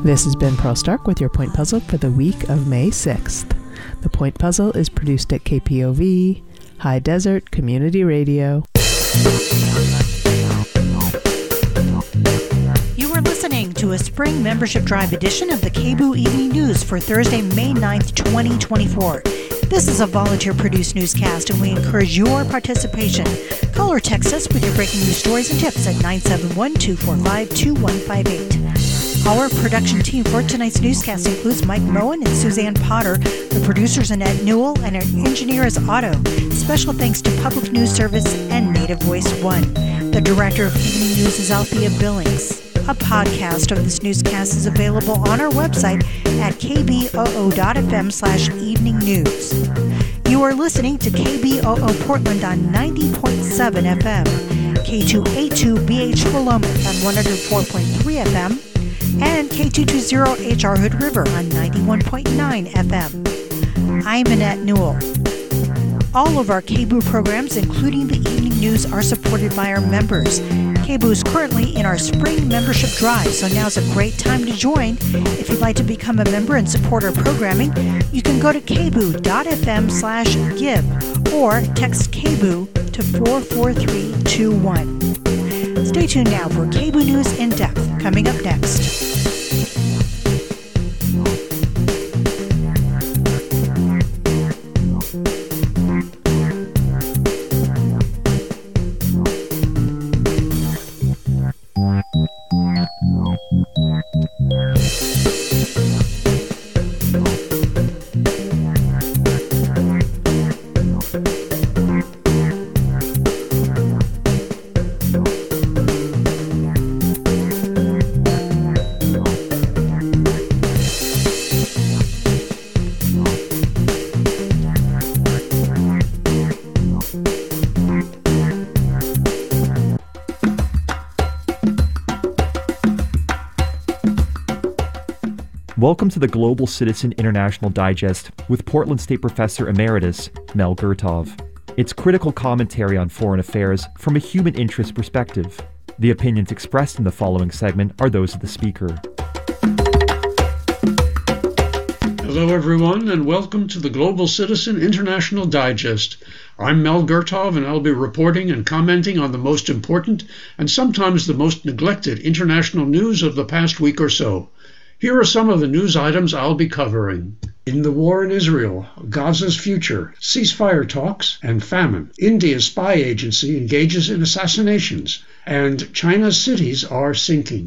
This has been Pearl Stark with your Point Puzzle for the week of May 6th. The Point Puzzle is produced at KPOV, High Desert Community Radio. You are listening to a spring membership drive edition of the KBOO Evening News for Thursday, May 9th, 2024. This is a volunteer-produced newscast, and we encourage your participation. Call or text us with your breaking news stories and tips at 971-245-2158. Our production team for tonight's newscast includes Mike Moen and Suzanne Potter. The producer's Annette Newell, and our engineer is Otto. Special thanks to Public News Service and Native Voice One. The director of Evening News is Althea Billings. A podcast of this newscast is available on our website at kboo.fm/evening news. You are listening to KBOO Portland on 90.7 FM, K282BH Willamette on 104.3 FM, and K220HR Hood River on 91.9 FM. I'm Annette Newell. All of our KBOO programs, including the evening news, are supported by our members. KBOO is currently in our spring membership drive, so now's a great time to join. If you'd like to become a member and support our programming, you can go to kboo.fm/give or text KBOO to 44321. Stay tuned now for KBOO News in Depth, coming up next. Welcome to the Global Citizen International Digest with Portland State Professor Emeritus Mel Gurtov. It's critical commentary on foreign affairs from a human interest perspective. The opinions expressed in the following segment are those of the speaker. Hello everyone, and welcome to the Global Citizen International Digest. I'm Mel Gurtov, and I'll be reporting and commenting on the most important and sometimes the most neglected international news of the past week or so. Here are some of the news items I'll be covering. In the war in Israel, Gaza's future, ceasefire talks, and famine. India's spy agency engages in assassinations, and China's cities are sinking.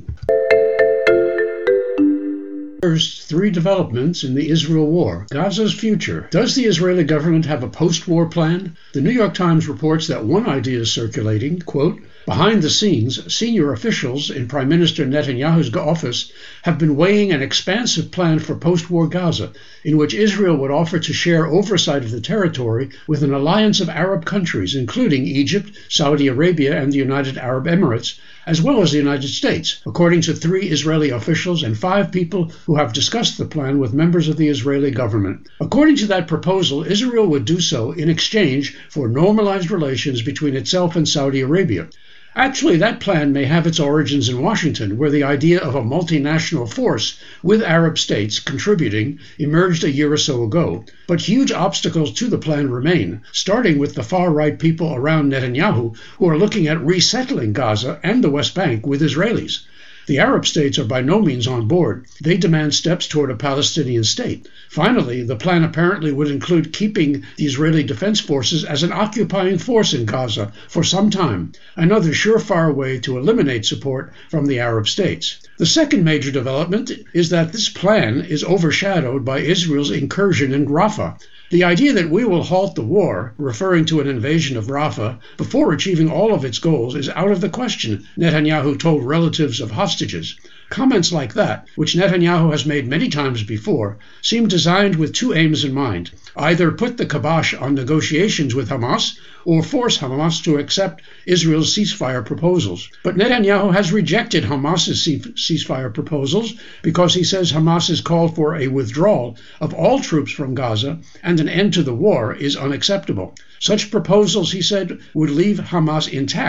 First, three developments in the Israel war. Gaza's future. Does the Israeli government have a post-war plan? The New York Times reports that one idea is circulating, quote, behind the scenes, senior officials in Prime Minister Netanyahu's office have been weighing an expansive plan for post-war Gaza, in which Israel would offer to share oversight of the territory with an alliance of Arab countries, including Egypt, Saudi Arabia, and the United Arab Emirates, as well as the United States, according to 3 Israeli officials and 5 people who have discussed the plan with members of the Israeli government. According to that proposal, Israel would do so in exchange for normalized relations between itself and Saudi Arabia. Actually, that plan may have its origins in Washington, where the idea of a multinational force with Arab states contributing emerged a year or so ago. But huge obstacles to the plan remain, starting with the far-right people around Netanyahu who are looking at resettling Gaza and the West Bank with Israelis. The Arab states are by no means on board. They demand steps toward a Palestinian state. Finally, the plan apparently would include keeping the Israeli Defense Forces as an occupying force in Gaza for some time, another surefire way to eliminate support from the Arab states. The second major development is that this plan is overshadowed by Israel's incursion in Rafah. The idea that we will halt the war, referring to an invasion of Rafah, before achieving all of its goals is out of the question, Netanyahu told relatives of hostages. Comments like that, which Netanyahu has made many times before, seem designed with 2 aims in mind: either put the kibosh on negotiations with Hamas or force Hamas to accept Israel's ceasefire proposals. But Netanyahu has rejected Hamas's ceasefire proposals because he says Hamas's call for a withdrawal of all troops from Gaza and an end to the war is unacceptable. Such proposals, he said, would leave Hamas intact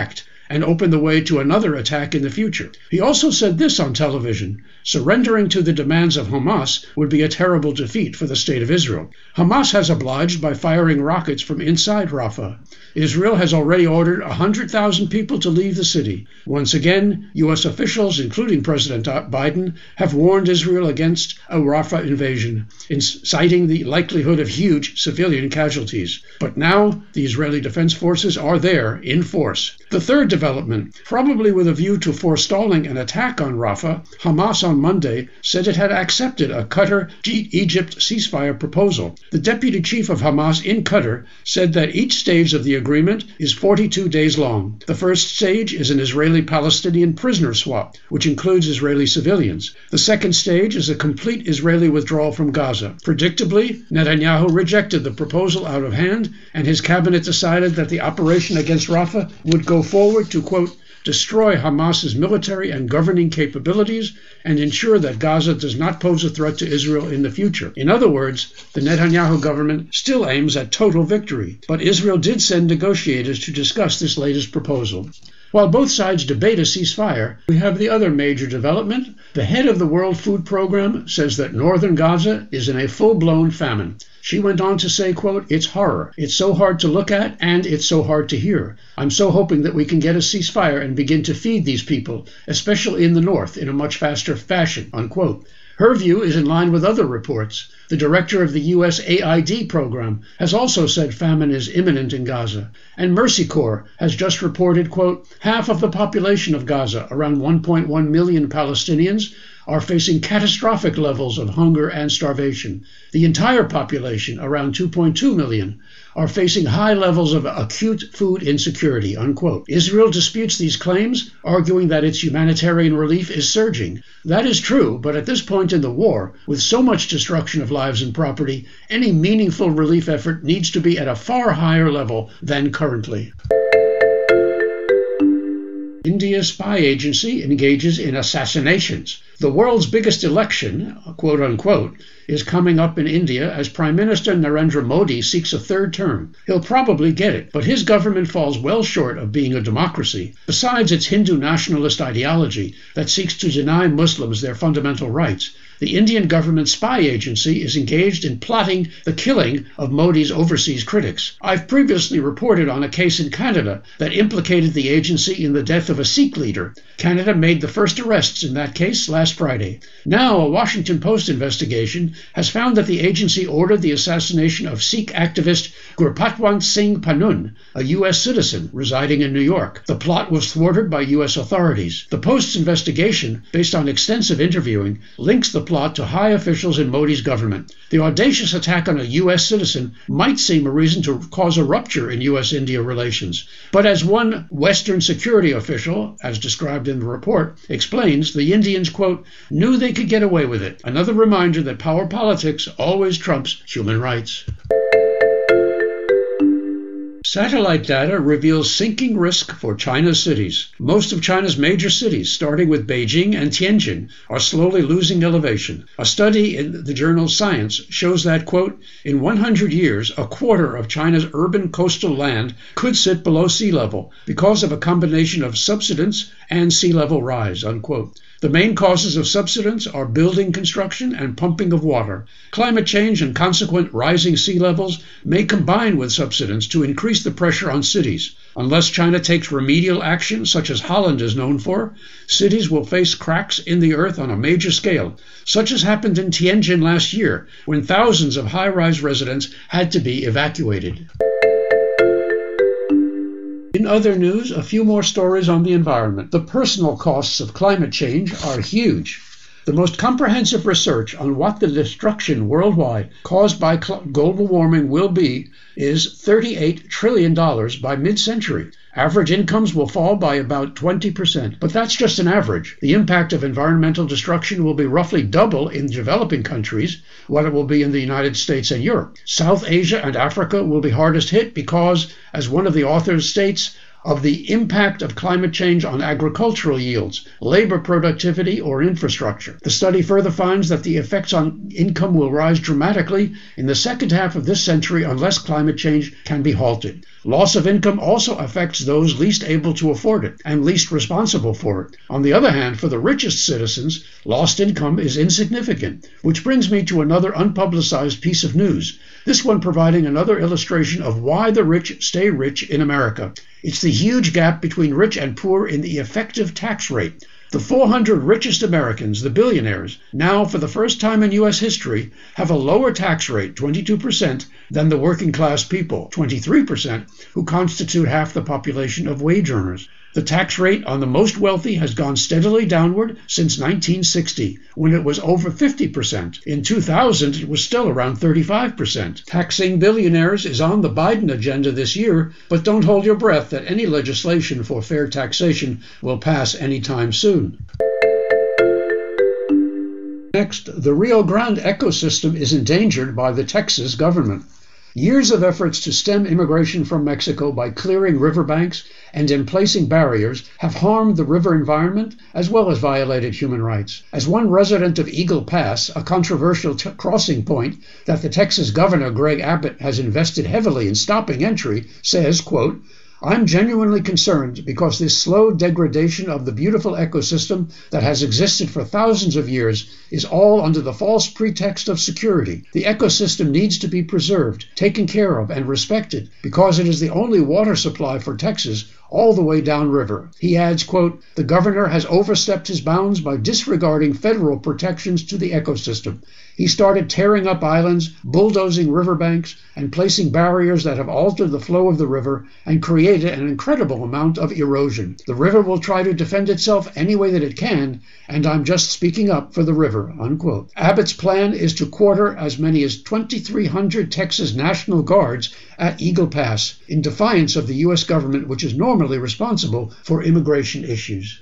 and open the way to another attack in the future. He also said this on television: surrendering to the demands of Hamas would be a terrible defeat for the state of Israel. Hamas has obliged by firing rockets from inside Rafah. Israel has already ordered 100,000 people to leave the city. Once again, U.S. officials, including President Biden, have warned Israel against a Rafah invasion, citing the likelihood of huge civilian casualties. But now, the Israeli Defense Forces are there in force. The third development, probably with a view to forestalling an attack on Rafah, Hamas on Monday said it had accepted a Qatar-Egypt ceasefire proposal. The deputy chief of Hamas in Qatar said that each stage of the agreement is 42 days long. The first stage is an Israeli-Palestinian prisoner swap, which includes Israeli civilians. The second stage is a complete Israeli withdrawal from Gaza. Predictably, Netanyahu rejected the proposal out of hand, and his cabinet decided that the operation against Rafah would go forward to, quote, destroy Hamas's military and governing capabilities and ensure that Gaza does not pose a threat to Israel in the future. In other words, the Netanyahu government still aims at total victory, but Israel did send negotiators to discuss this latest proposal. While both sides debate a ceasefire, we have the other major development. The head of the World Food Program says that northern Gaza is in a full-blown famine. She went on to say, quote, it's horror. It's so hard to look at, and it's so hard to hear. I'm so hoping that we can get a ceasefire and begin to feed these people, especially in the north, in a much faster fashion, unquote. Her view is in line with other reports. The director of the USAID program has also said famine is imminent in Gaza. And Mercy Corps has just reported, quote, half of the population of Gaza, around 1.1 million Palestinians, are facing catastrophic levels of hunger and starvation. The entire population, around 2.2 million, are facing high levels of acute food insecurity, unquote. Israel disputes these claims, arguing that its humanitarian relief is surging. That is true, but at this point in the war, with so much destruction of lives and property, any meaningful relief effort needs to be at a far higher level than currently. India's spy agency engages in assassinations. The world's biggest election, quote unquote, is coming up in India as Prime Minister Narendra Modi seeks a third term. He'll probably get it, but his government falls well short of being a democracy. Besides its Hindu nationalist ideology that seeks to deny Muslims their fundamental rights, the Indian government spy agency is engaged in plotting the killing of Modi's overseas critics. I've previously reported on a case in Canada that implicated the agency in the death of a Sikh leader. Canada made the first arrests in that case last Friday. Now, a Washington Post investigation has found that the agency ordered the assassination of Sikh activist Gurpatwant Singh Panun, a U.S. citizen residing in New York. The plot was thwarted by U.S. authorities. The Post's investigation, based on extensive interviewing, links the plot to high officials in Modi's government. The audacious attack on a U.S. citizen might seem a reason to cause a rupture in U.S.-India relations. But as one Western security official, as described in the report, explains, the Indians, quote, knew they could get away with it. Another reminder that power politics always trumps human rights. Satellite data reveals sinking risk for China's cities. Most of China's major cities, starting with Beijing and Tianjin, are slowly losing elevation. A study in the journal Science shows that, quote, in 100 years, a quarter of China's urban coastal land could sit below sea level because of a combination of subsidence and sea level rise, unquote. The main causes of subsidence are building construction and pumping of water. Climate change and consequent rising sea levels may combine with subsidence to increase the pressure on cities. Unless China takes remedial action, such as Holland is known for, cities will face cracks in the earth on a major scale, such as happened in Tianjin last year, when thousands of high-rise residents had to be evacuated. In other news, a few more stories on the environment. The personal costs of climate change are huge. The most comprehensive research on what the destruction worldwide caused by global warming will be is $38 trillion by mid-century. Average incomes will fall by about 20%, but that's just an average. The impact of environmental destruction will be roughly double in developing countries what it will be in the United States and Europe. South Asia and Africa will be hardest hit because, as one of the authors states, of the impact of climate change on agricultural yields, labor productivity, or infrastructure. The study further finds that the effects on income will rise dramatically in the second half of this century unless climate change can be halted. Loss of income also affects those least able to afford it and least responsible for it. On the other hand, for the richest citizens, lost income is insignificant, which brings me to another unpublicized piece of news, this one providing another illustration of why the rich stay rich in America. It's the huge gap between rich and poor in the effective tax rate. The 400 richest Americans, the billionaires, now for the first time in U.S. history, have a lower tax rate, 22%, than the working class people, 23%, who constitute half the population of wage earners. The tax rate on the most wealthy has gone steadily downward since 1960, when it was over 50%. In 2000, it was still around 35%. Taxing billionaires is on the Biden agenda this year, but don't hold your breath that any legislation for fair taxation will pass anytime soon. Next, the Rio Grande ecosystem is endangered by the Texas government. Years of efforts to stem immigration from Mexico by clearing riverbanks and in placing barriers have harmed the river environment as well as violated human rights. As one resident of Eagle Pass, a controversial crossing point that the Texas governor Greg Abbott has invested heavily in stopping entry, says, quote, "I'm genuinely concerned because this slow degradation of the beautiful ecosystem that has existed for thousands of years is all under the false pretext of security. The ecosystem needs to be preserved, taken care of, and respected because it is the only water supply for Texas all the way downriver." He adds, quote, "The governor has overstepped his bounds by disregarding federal protections to the ecosystem. He started tearing up islands, bulldozing riverbanks, and placing barriers that have altered the flow of the river and created an incredible amount of erosion. The river will try to defend itself any way that it can, and I'm just speaking up for the river," unquote. Abbott's plan is to quarter as many as 2,300 Texas National Guards at Eagle Pass in defiance of the U.S. government, which is normally responsible for immigration issues.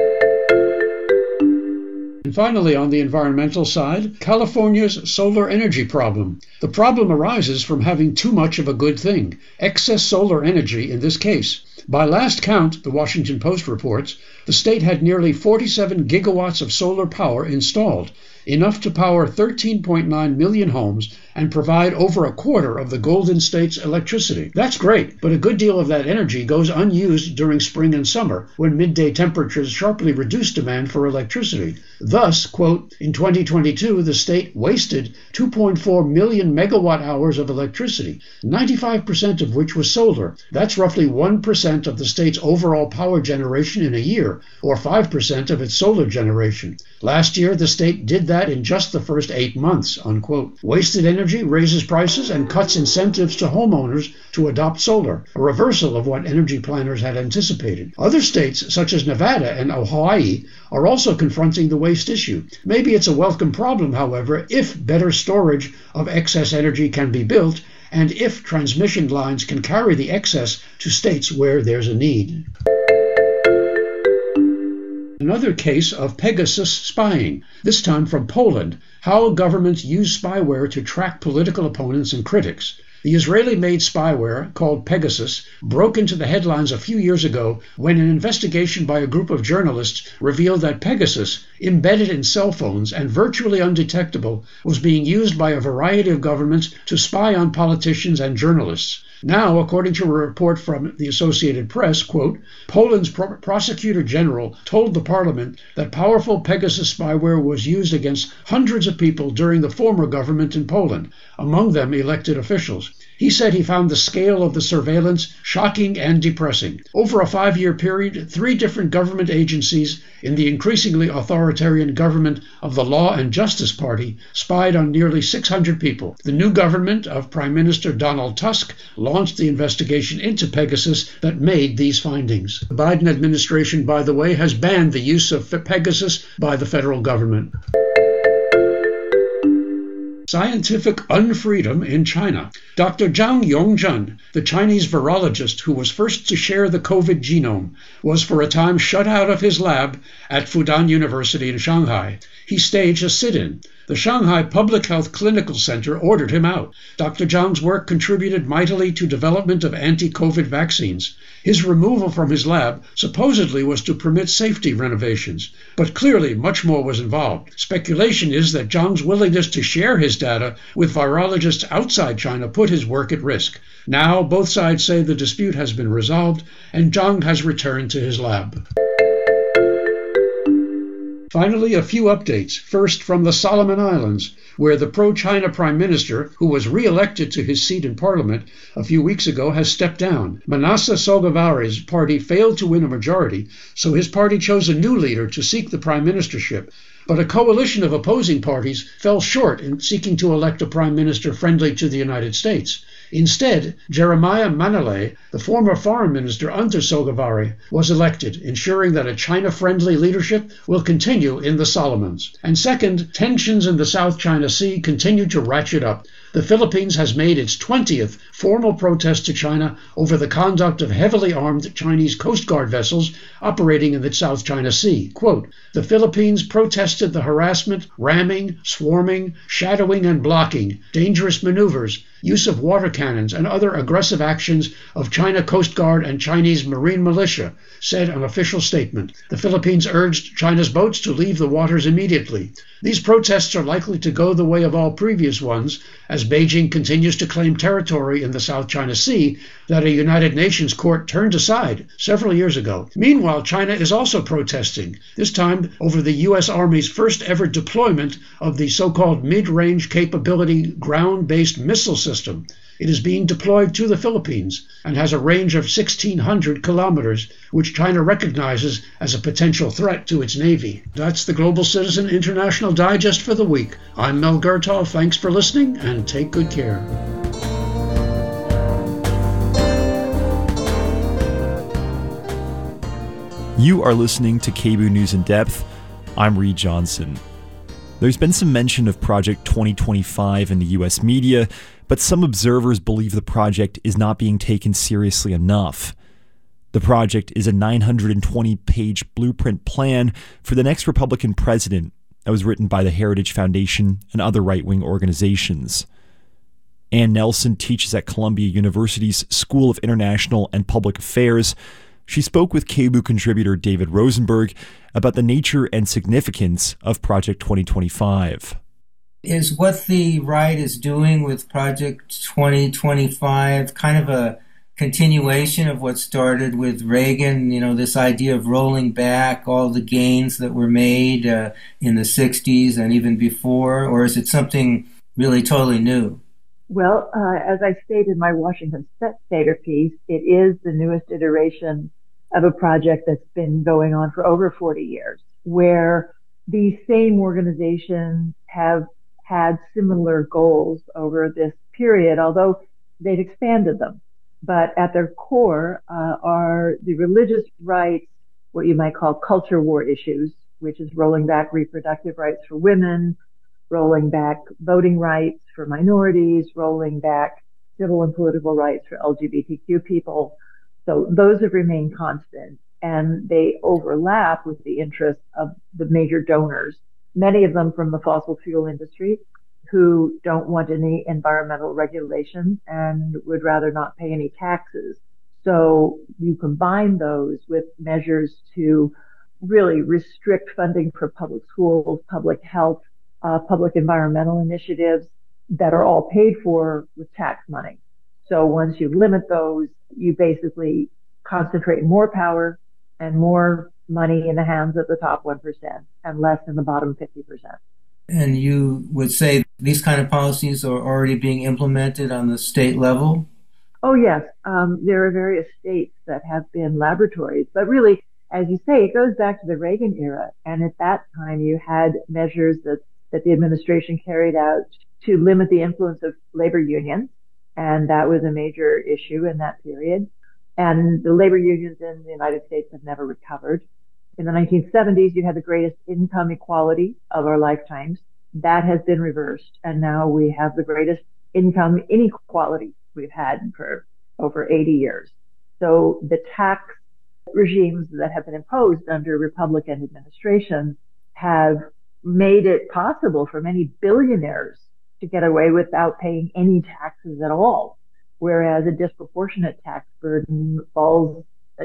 And finally, on the environmental side, California's solar energy problem. The problem arises from having too much of a good thing, excess solar energy in this case. By last count, the Washington Post reports, the state had nearly 47 gigawatts of solar power installed, enough to power 13.9 million homes and provide over a quarter of the Golden State's electricity. That's great, but a good deal of that energy goes unused during spring and summer, when midday temperatures sharply reduce demand for electricity. Thus, quote, in 2022, the state wasted 2.4 million megawatt hours of electricity, 95% of which was solar. That's roughly 1% of the state's overall power generation in a year, or 5% of its solar generation. Last year, the state did that in just the first 8 months, unquote. Wasted energy raises prices and cuts incentives to homeowners to adopt solar, a reversal of what energy planners had anticipated. Other states, such as Nevada and Hawaii, are also confronting the waste issue. Maybe it's a welcome problem, however, if better storage of excess energy can be built and if transmission lines can carry the excess to states where there's a need. Another case of Pegasus spying, this time from Poland, how governments use spyware to track political opponents and critics. The Israeli-made spyware, called Pegasus, broke into the headlines a few years ago when an investigation by a group of journalists revealed that Pegasus, embedded in cell phones and virtually undetectable, was being used by a variety of governments to spy on politicians and journalists. Now, according to a report from the Associated Press, quote, Poland's prosecutor general told the parliament that powerful Pegasus spyware was used against hundreds of people during the former government in Poland, among them elected officials. He said he found the scale of the surveillance shocking and depressing. Over a 5-year period, 3 different government agencies in the increasingly authoritarian government of the Law and Justice Party spied on nearly 600 people. The new government of Prime Minister Donald Tusk launched the investigation into Pegasus that made these findings. The Biden administration, by the way, has banned the use of Pegasus by the federal government. Scientific Unfreedom in China. Dr. Zhang Yongzhen, the Chinese virologist who was first to share the COVID genome, was for a time shut out of his lab at Fudan University in Shanghai. He staged a sit-in. The Shanghai Public Health Clinical Center ordered him out. Dr. Zhang's work contributed mightily to development of anti-COVID vaccines. His removal from his lab supposedly was to permit safety renovations, but clearly much more was involved. Speculation is that Zhang's willingness to share his data with virologists outside China put his work at risk. Now, both sides say the dispute has been resolved and Zhang has returned to his lab. Finally, a few updates. First, from the Solomon Islands, where the pro-China prime minister, who was re-elected to his seat in parliament a few weeks ago, has stepped down. Manasseh Sogavare's party failed to win a majority, so his party chose a new leader to seek the prime ministership. But a coalition of opposing parties fell short in seeking to elect a prime minister friendly to the United States. Instead, Jeremiah Manaleh, the former foreign minister under Sogavare, was elected, ensuring that a China-friendly leadership will continue in the Solomons. And second, tensions in the South China Sea continue to ratchet up. The Philippines has made its 20th formal protest to China over the conduct of heavily armed Chinese Coast Guard vessels operating in the South China Sea. Quote, the Philippines protested the harassment, ramming, swarming, shadowing and blocking, dangerous maneuvers, use of water cannons and other aggressive actions of China Coast Guard and Chinese Marine Militia, said an official statement. The Philippines urged China's boats to leave the waters immediately. These protests are likely to go the way of all previous ones, as Beijing continues to claim territory in the South China Sea that a United Nations court turned aside several years ago. Meanwhile, China is also protesting, this time over the U.S. Army's first ever deployment of the so-called mid-range capability ground-based missile system. It is being deployed to the Philippines and has a range of 1,600 kilometers, which China recognizes as a potential threat to its Navy. That's the Global Citizen International Digest for the week. I'm Mel Gurtov. Thanks for listening and take good care. You are listening to KBOO News in Depth. I'm Reed Johnson. There's been some mention of Project 2025 in the U.S. media, but some observers believe the project is not being taken seriously enough. The project is a 920-page blueprint plan for the next Republican president that was written by the Heritage Foundation and other right-wing organizations. Ann Nelson teaches at Columbia University's School of International and Public Affairs. She spoke with KBOO contributor David Rosenberg about the nature and significance of Project 2025. Is what the right is doing with Project 2025 kind of a continuation of what started with Reagan, this idea of rolling back all the gains that were made in the 60s and even before, or is it something really totally new? Well, as I stated in my Washington Spectator piece, it is the newest iteration of a project that's been going on for over 40 years, where these same organizations have had similar goals over this period, although they've expanded them. But at their core are the religious rights, what you might call culture war issues, which is rolling back reproductive rights for women, rolling back voting rights for minorities, rolling back civil and political rights for LGBTQ people. So those have remained constant, and they overlap with the interests of the major donors, many of them from the fossil fuel industry, who don't want any environmental regulations and would rather not pay any taxes. So you combine those with measures to really restrict funding for public schools, public health, public environmental initiatives that are all paid for with tax money. So once you limit those, you basically concentrate more power and more money in the hands of the top 1% and less in the bottom 50%. And you would say these kind of policies are already being implemented on the state level? Oh, yes. There are various states that have been laboratories. But really, as you say, it goes back to the Reagan era. And at that time, you had measures that the administration carried out to limit the influence of labor unions. And that was a major issue in that period. And the labor unions in the United States have never recovered. In the 1970s, you had the greatest income equality of our lifetimes. That has been reversed, and now we have the greatest income inequality we've had for over 80 years. So the tax regimes that have been imposed under Republican administrations have made it possible for many billionaires to get away without paying any taxes at all, whereas a disproportionate tax burden falls,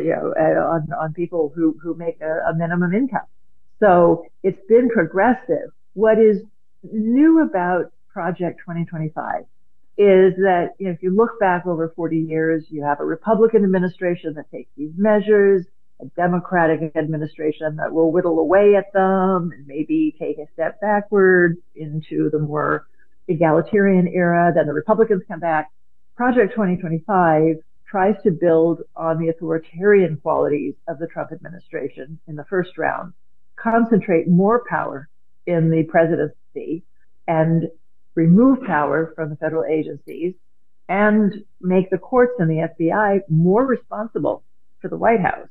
on people who make a minimum income. So it's been progressive. What is new about Project 2025 is that, if you look back over 40 years, you have a Republican administration that takes these measures, a Democratic administration that will whittle away at them and maybe take a step backward into the more egalitarian era. Then the Republicans come back. Project 2025 tries to build on the authoritarian qualities of the Trump administration in the first round, concentrate more power in the presidency, and remove power from the federal agencies, and make the courts and the FBI more responsible for the White House,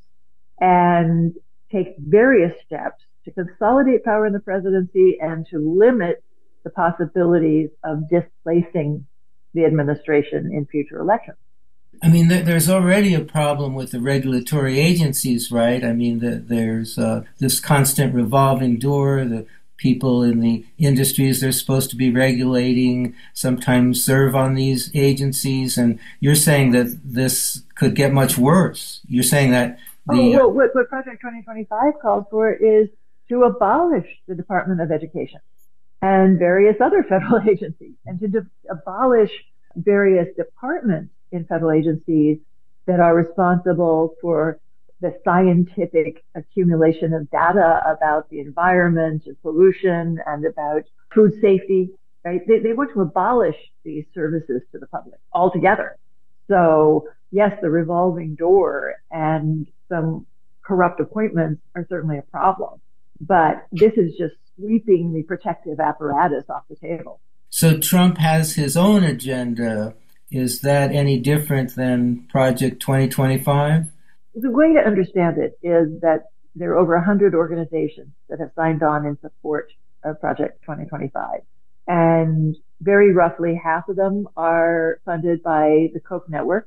and take various steps to consolidate power in the presidency and to limit the possibilities of displacing the administration in future elections. I mean, there's already a problem with the regulatory agencies, right? I mean, there's this constant revolving door. The people in the industries they're supposed to be regulating sometimes serve on these agencies, and you're saying that this could get much worse. You're saying that what Project 2025 calls for is to abolish the Department of Education and various other federal agencies, and to abolish various departments in federal agencies that are responsible for the scientific accumulation of data about the environment and pollution and about food safety, right? They want to abolish these services to the public altogether. So yes, the revolving door and some corrupt appointments are certainly a problem, but this is just sweeping the protective apparatus off the table. So Trump has his own agenda. Is that any different than Project 2025? The way to understand it is that there are over 100 organizations that have signed on in support of Project 2025. And very roughly half of them are funded by the Koch network.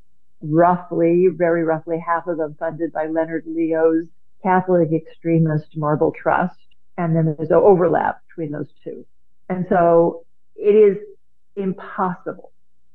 Very roughly half of them funded by Leonard Leo's Catholic extremist Marble Trust. And then there's an overlap between those two. And so it is impossible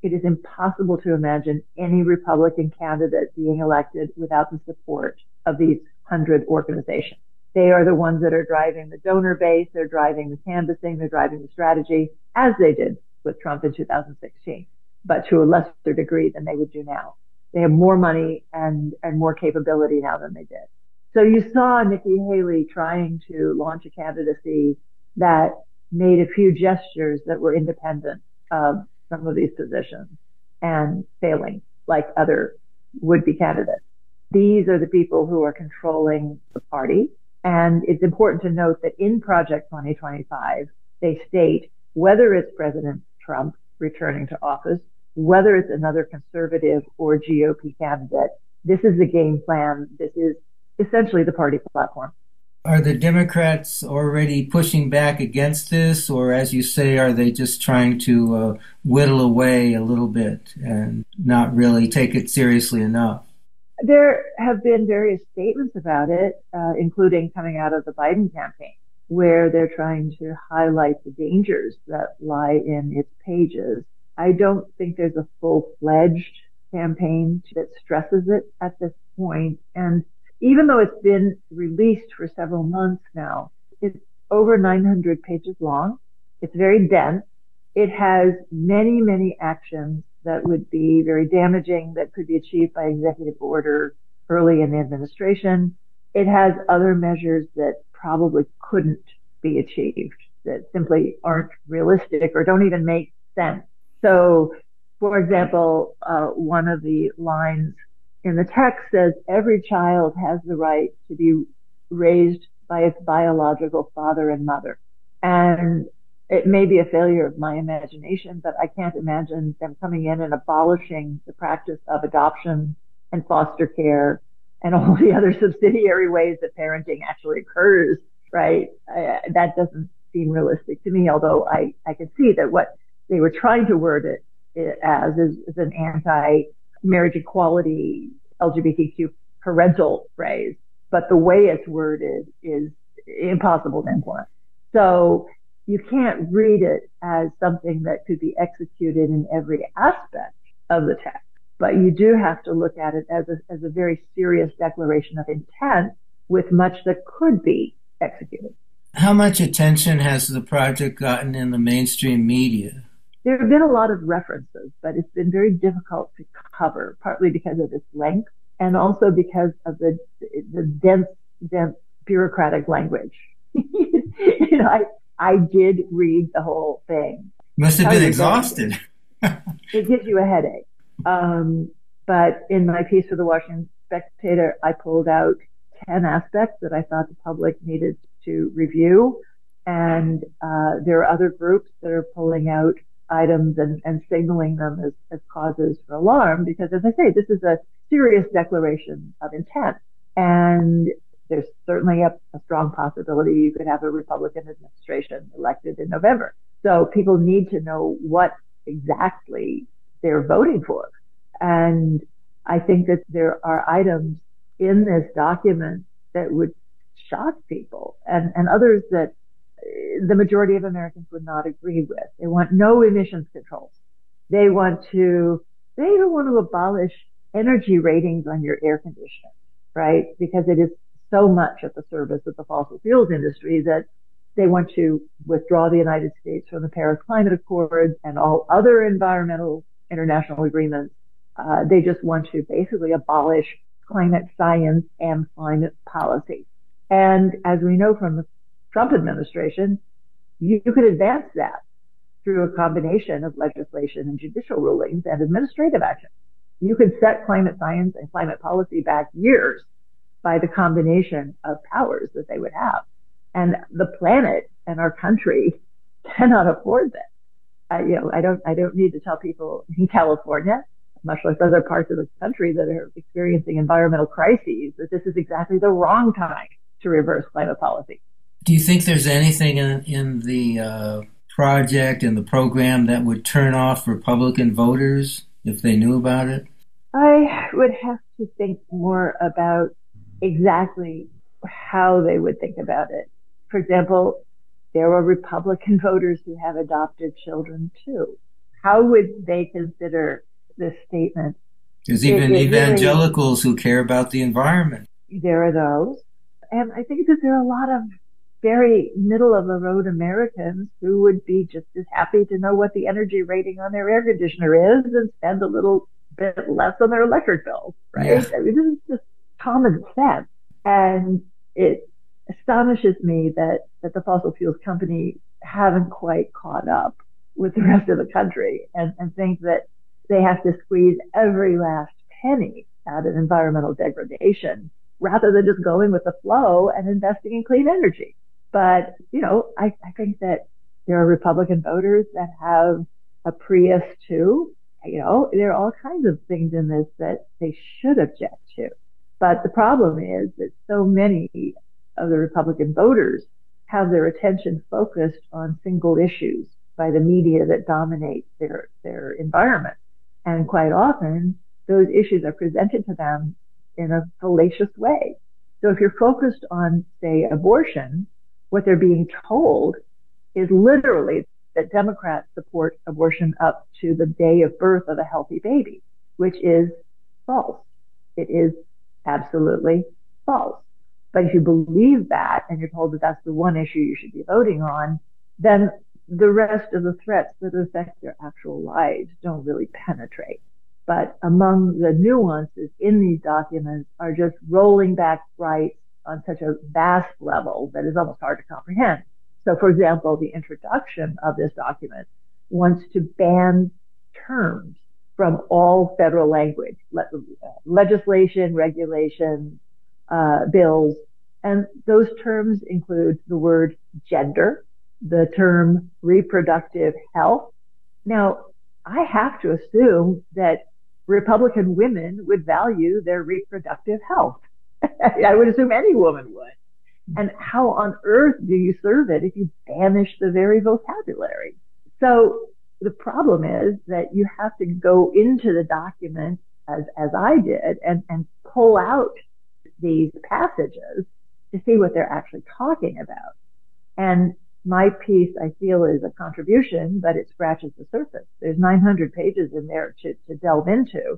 to imagine any Republican candidate being elected without the support of these 100 organizations. They are the ones that are driving the donor base, they're driving the canvassing, they're driving the strategy, as they did with Trump in 2016, but to a lesser degree than they would do now. They have more money and more capability now than they did. So you saw Nikki Haley trying to launch a candidacy that made a few gestures that were independent of some of these positions and failing like other would-be candidates. These are the people who are controlling the party. And it's important to note that in Project 2025, they state whether it's President Trump returning to office, whether it's another conservative or GOP candidate, this is the game plan. This is essentially the party platform. Are the Democrats already pushing back against this, or as you say, are they just trying to whittle away a little bit and not really take it seriously enough? There have been various statements about it, including coming out of the Biden campaign, where they're trying to highlight the dangers that lie in its pages. I don't think there's a full-fledged campaign that stresses it at this point. And even though it's been released for several months now, it's over 900 pages long. It's very dense. It has many, many actions that would be very damaging that could be achieved by executive order early in the administration. It has other measures that probably couldn't be achieved, that simply aren't realistic or don't even make sense. So, for example, one of the lines in the text says every child has the right to be raised by its biological father and mother. And it may be a failure of my imagination, but I can't imagine them coming in and abolishing the practice of adoption and foster care and all the other subsidiary ways that parenting actually occurs, right? That doesn't seem realistic to me, although I could see that what they were trying to word it as is an anti-marriage equality LGBTQ parental phrase, but the way it's worded is impossible to implement. So you can't read it as something that could be executed in every aspect of the text, but you do have to look at it as a very serious declaration of intent with much that could be executed. How much attention has the project gotten in the mainstream media? There have been a lot of references, but it's been very difficult to cover, partly because of its length and also because of the dense bureaucratic language. I did read the whole thing. Must have been exhausted. It gives you a headache. But in my piece for the Washington Spectator, I pulled out 10 aspects that I thought the public needed to review. And there are other groups that are pulling out items and signaling them as causes for alarm, because, as I say, this is a serious declaration of intent. And there's certainly a strong possibility you could have a Republican administration elected in November. So people need to know what exactly they're voting for. And I think that there are items in this document that would shock people and others that the majority of Americans would not agree with. They want no emissions controls. They even want to abolish energy ratings on your air conditioner, right? Because it is so much at the service of the fossil fuels industry that they want to withdraw the United States from the Paris Climate Accord and all other environmental international agreements. They just want to basically abolish climate science and climate policy. And as we know from the Trump administration, you could advance that through a combination of legislation and judicial rulings and administrative action. You could set climate science and climate policy back years by the combination of powers that they would have. And the planet and our country cannot afford that. I don't need to tell people in California, much like other parts of the country that are experiencing environmental crises, that this is exactly the wrong time to reverse climate policy. Do you think there's anything in the project and the program that would turn off Republican voters if they knew about it? I would have to think more about exactly how they would think about it. For example, there are Republican voters who have adopted children too. How would they consider this statement? There's even evangelicals who care about the environment. There are those. And I think that there are a lot of very middle of the road Americans who would be just as happy to know what the energy rating on their air conditioner is and spend a little bit less on their electric bill, right? Yeah. I mean, this is just common sense. And it astonishes me that the fossil fuels companies haven't quite caught up with the rest of the country and think that they have to squeeze every last penny out of environmental degradation rather than just going with the flow and investing in clean energy. But, I think that there are Republican voters that have a Prius too. There are all kinds of things in this that they should object to. But the problem is that so many of the Republican voters have their attention focused on single issues by the media that dominate their environment. And quite often, those issues are presented to them in a fallacious way. So if you're focused on, say, abortion, what they're being told is literally that Democrats support abortion up to the day of birth of a healthy baby, which is false. It is absolutely false. But if you believe that and you're told that that's the one issue you should be voting on, then the rest of the threats that affect their actual lives don't really penetrate. But among the nuances in these documents are just rolling back rights on such a vast level that is almost hard to comprehend. So, for example, the introduction of this document wants to ban terms from all federal language, legislation, regulations, bills. And those terms include the word gender, the term reproductive health. Now, I have to assume that Republican women would value their reproductive health. I would assume any woman would. And how on earth do you serve it if you banish the very vocabulary? So the problem is that you have to go into the document, as I did, and pull out these passages to see what they're actually talking about. And my piece, I feel, is a contribution, but it scratches the surface. There's 900 pages in there to delve into.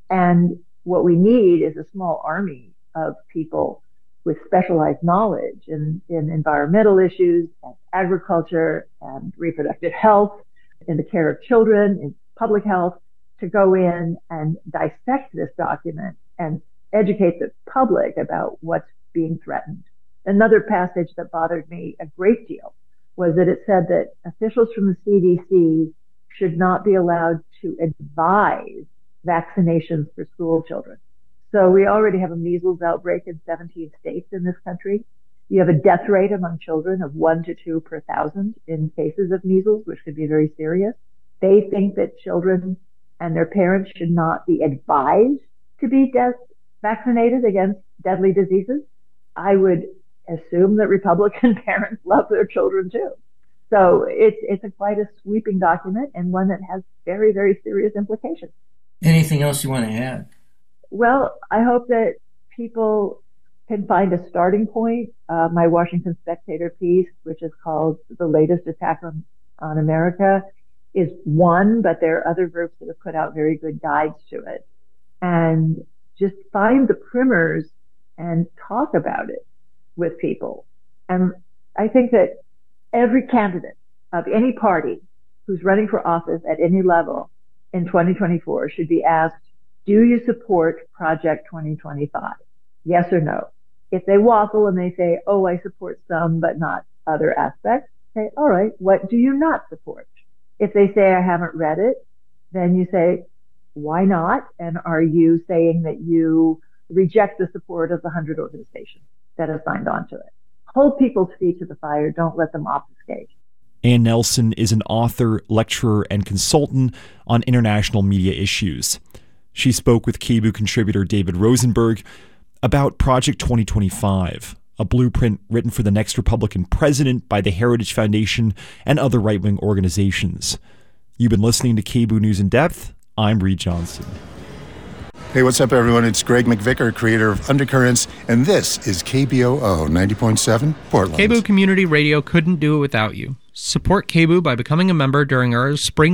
And what we need is a small army of people with specialized knowledge in environmental issues, and agriculture, and reproductive health, in the care of children, in public health, to go in and dissect this document and educate the public about what's being threatened. Another passage that bothered me a great deal was that it said that officials from the CDC should not be allowed to advise vaccinations for school children. So we already have a measles outbreak in 17 states in this country. You have a death rate among children of 1 to 2 per 1,000 in cases of measles, which could be very serious. They think that children and their parents should not be advised to be vaccinated against deadly diseases. I would assume that Republican parents love their children too. So it's quite a sweeping document, and one that has very, very serious implications. Anything else you want to add? Well, I hope that people can find a starting point. My Washington Spectator piece, which is called "The Latest Attack on America," is one, but there are other groups that have put out very good guides to it. And just find the primers and talk about it with people. And I think that every candidate of any party who's running for office at any level in 2024 should be asked, do you support Project 2025? Yes or no? If they waffle and they say, oh, I support some but not other aspects, say, all right, what do you not support? If they say, I haven't read it, then you say, why not? And are you saying that you reject the support of the 100 organizations that have signed on to it? Hold people's feet to the fire. Don't let them obfuscate. Ann Nelson is an author, lecturer, and consultant on international media issues. She spoke with KBOO contributor David Rosenberg about Project 2025, a blueprint written for the next Republican president by the Heritage Foundation and other right-wing organizations. You've been listening to KBOO News in Depth. I'm Reed Johnson. Hey, what's up, everyone? It's Greg McVicker, creator of Undercurrents, and this is KBOO 90.7 Portland. KBOO Community Radio couldn't do it without you. Support KBOO by becoming a member during our spring